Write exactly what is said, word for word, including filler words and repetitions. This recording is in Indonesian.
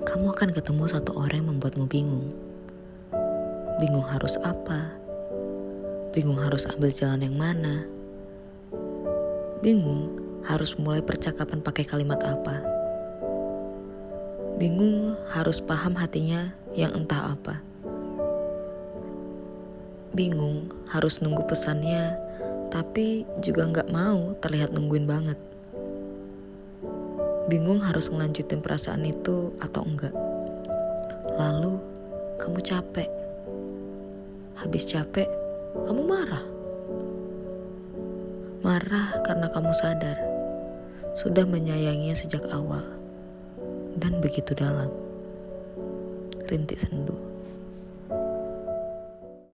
kamu akan ketemu satu orang yang membuatmu bingung. Bingung harus apa? Bingung harus ambil jalan yang mana? Bingung harus mulai percakapan pakai kalimat apa? Bingung harus paham hatinya yang entah apa? Bingung harus nunggu pesannya, tapi juga gak mau terlihat nungguin banget. Bingung harus ngelanjutin perasaan itu atau enggak. Lalu kamu capek. Habis capek, kamu marah. Marah karena kamu sadar sudah menyayanginya sejak awal dan begitu dalam. Rintik Sendu.